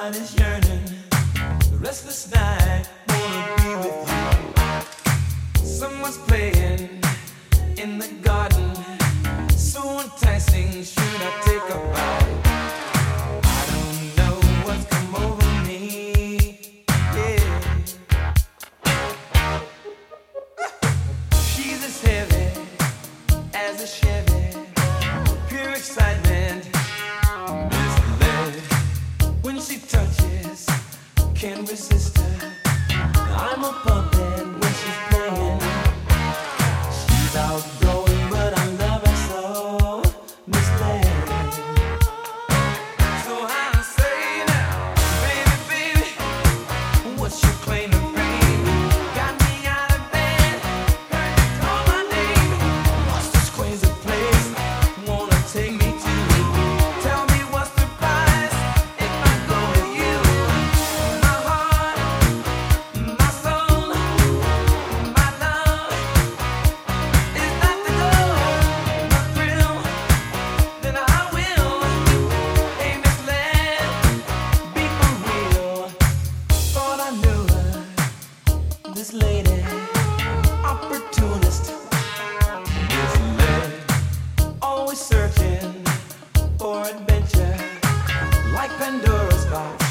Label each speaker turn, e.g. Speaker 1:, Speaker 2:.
Speaker 1: mind is yearning. The restless night, wanna be with you. Someone's playing in the garden, so enticing. Should I take a bite? I don't know what's come over me. Yeah, she's as heavy as a Chevy, pure excitement. When she touches, can't resist her. I'm a puppet when she's playing. She's outgoing, but I love her so, misled. So I say now, baby, baby, what's your claim to fame? Got me out of bed, heard you call my name. Lost this crazy place, wanna take me to. Tell me what's the price if I go with you? My heart, my soul, my love is not to go. My thrill, then I will. Ain't misled, be for real. Thought I knew her, this lady, opportunist, misled. Always searching for adventure, like Pandora's box.